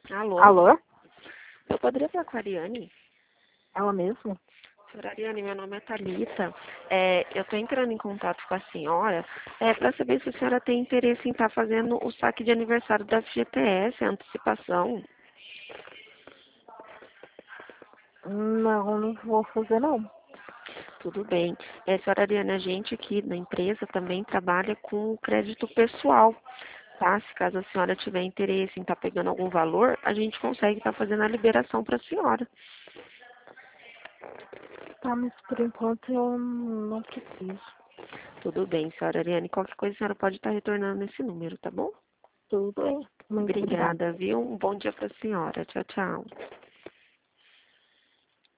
Alô? Alô? Eu poderia falar com a Ariane? Ela mesma? Senhora Ariane, meu nome é Thalita. Eu estou entrando em contato com a senhora para saber se a senhora tem interesse em estar fazendo o saque de aniversário da FGTS, a antecipação. Não, não vou fazer não. Tudo bem. Senhora Ariane, a gente aqui na empresa também trabalha com crédito pessoal, tá? Se caso a senhora tiver interesse em estar pegando algum valor, a gente consegue estar fazendo a liberação para a senhora. Tá, mas por enquanto eu não preciso. Tudo bem, senhora Ariane. Qualquer coisa a senhora pode estar retornando nesse número, tá bom? Tudo bem. Muito obrigada. Obrigada, viu? Um bom dia para a senhora. Tchau, tchau.